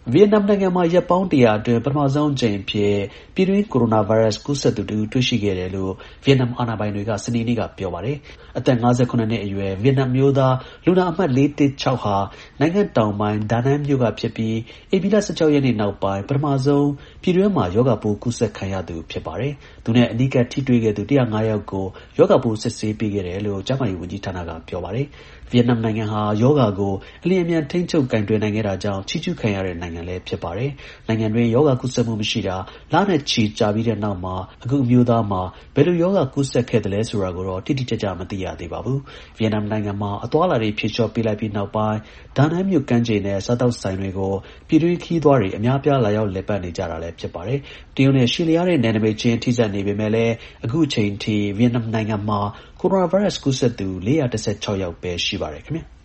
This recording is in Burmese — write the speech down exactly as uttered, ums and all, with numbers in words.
ဗီယက်နမ်နိုင်ငံမှာရက်ပေါင်းတစ်ရာအတွင်းပထမဆုံးအကြိမ်အဖြစ်ပြည်တွင်းကိုရိုနာဗိုင်းရပ်စ်ကူးစက်သူတစ်ဦးတွေ့ရှိခဲ့တယ်လို့ဗီယက်နမ်အာဏာပိုင်တွေကစနေနေ့ကပြောပါတယ်။ အသက် ၅၇ နှစ်အရွယ်ဗီယက်နမ်အမျိုးသားလူနာအမှတ် ၄၁၆ ဟာနိုင်ငံတောင်ပိုင်း Da Nang မြို့ကဖြစ်ပြီးဧပြီလ ၁၆ ရက်နေ့နောက်ပိုင်းပထမဆုံးပြည်တွင်းမှာရောဂါပိုးကူးစက်ခံရသူဖြစ်ပါတယ်။ သူနဲ့အနီးကပ်ထိတွေ့ခဲ့သူ ၁၀၅ ယောက်ကိုရောဂါပိုးစစ်ဆေးပေးခဲ့တယ်လို့ကျန်းမာရေးဝန်ကြီးဌာနကပြောပါတယ်။ ဗီယက်နမ်နိုင်ငံဟာရောဂါကိုအလျင်အမြန်ထိန်းချုပ်ကိုင်တွယ်နိုင်ခဲ့တာကြောင့်ချီးကျူးခံရတဲ့နိုင်ငံလည်းဖြစ်ပါတယ်။ နိုင်ငံတွင်းရောဂါကူးစက်မှုမရှိတာလနဲ့ချီကြာပြီးတဲ့နောက်မှာအခုအမျိုးသားမှာဘယ်လိုရောဂါကူးစက်ခဲ့သလဲဆိုတာကိုတော့တိတိကျကျမသိရသေးပါဘူး။ ဗီယက်နမ်နိုင်ငံမှာအသွားအလာတွေဖြေလျှော့ပေးလိုက်ပြီးနောက်ပိုင်း Da Nang မြို့ကမ်းခြေနဲ့စားသောက်ဆိုင်တွေကိုပြည်တွင်းခရီးသွားတွေအများအပြားလာရောက်လည်ပတ်နေကြတာလည်းဖြစ်ပါတယ်။ တရုတ်နဲ့ရှည်လျားတဲ့နယ်နိမိတ်ချင်းထိစပ်နေပေမဲ့လည်းအခုအချိန်အထိဗီယက်နမ်နိုင်ငံမှာကိုရိုနာဗိုင်းရပ်စ်ကူးစက်သူ ၄၁၆ ယောက်ပဲရှိပါတယ်ခင်ဗျာ။